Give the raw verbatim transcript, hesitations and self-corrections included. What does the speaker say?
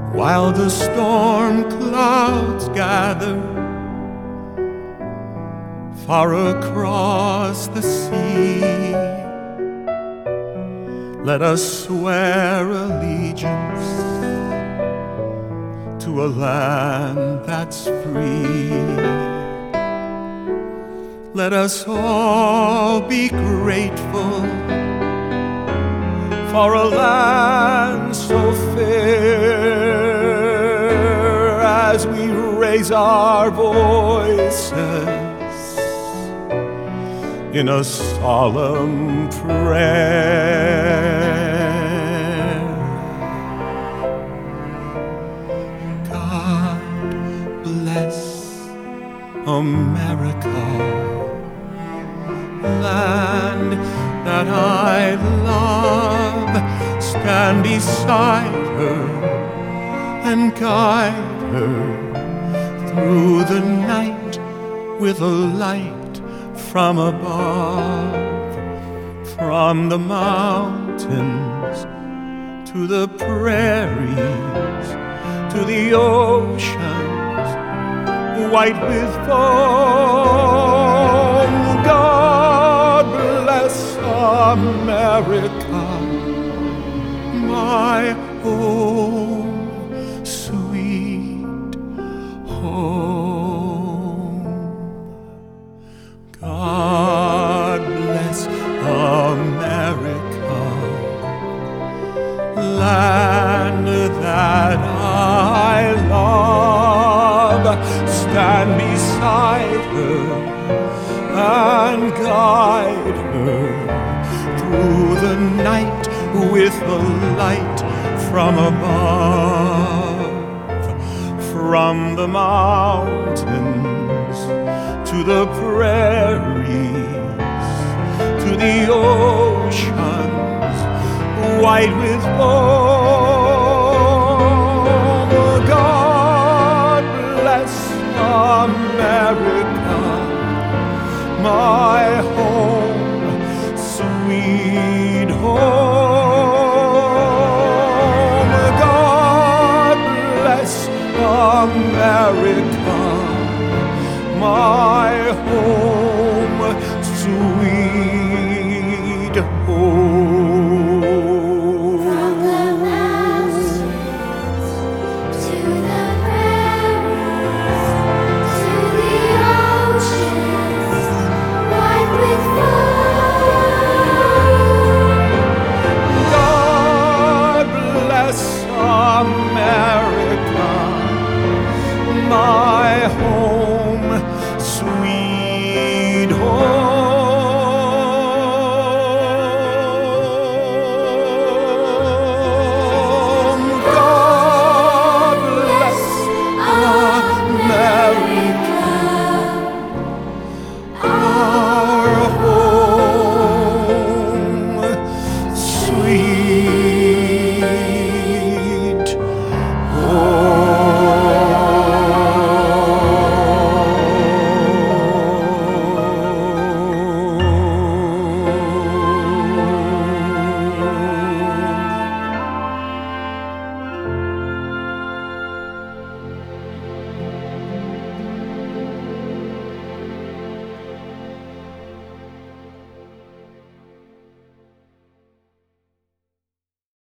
while the storm clouds gather far across the sea. Let us swear allegiance to a land that's free. Let us all be grateful for a land so fair, as we raise our voices in a solemn prayer. God bless America, land that I love. Stand beside her and guide her through the night with a light from above. From the mountains to the prairies, to the oceans white with foam. God bless America, my home, sweet home. God bless America, land that I love. Stand beside her and guide her through the night with the light from above. From the mountains to the prairies, to the oceans white with foam. God bless America, my home, sweet home. God bless America, my home, sweet home. From the mountains to the prairies, to the oceans white with foam. God bless America,